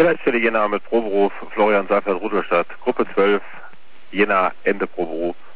Leitstelle Jena mit Proberuf, Florian Seifert, Rudolstadt, Gruppe 12, Jena, Ende Proberuf.